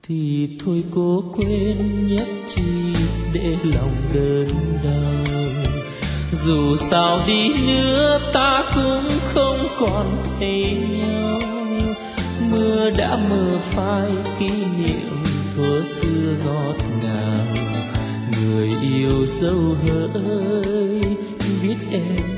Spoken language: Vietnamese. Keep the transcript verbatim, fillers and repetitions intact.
thì thôi cố quên nhất chi để lòng đớn đau. Dù sao đi nữa ta cũng không còn thấy nhau, mưa đã mờ phai kỷ niệm thuở xưa ngọt ngào. Người yêu dấu hỡi biết em